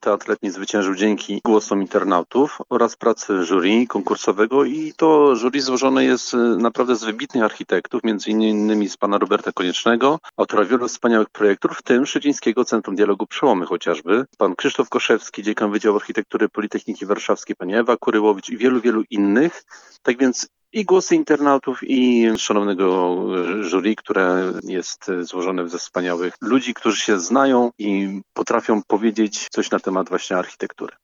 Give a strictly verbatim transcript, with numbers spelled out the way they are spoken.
Teatr Letni zwyciężył dzięki głosom internautów oraz pracy jury konkursowego i to jury złożone jest naprawdę z wybitnych architektów, między innymi z pana Roberta Koniecznego, autora wielu wspaniałych projektów, w tym Szczecińskiego Centrum Dialogu Przełomy chociażby, pan Krzysztof Koszewski, dziekan Wydziału Architektury Politechniki Warszawskiej, pani Ewa Kuryłowicz i wielu, wielu innych. Tak więc i głosy internautów, i szanownego jury, które jest złożone ze wspaniałych ludzi, którzy się znają i potrafią powiedzieć coś na temat właśnie architektury.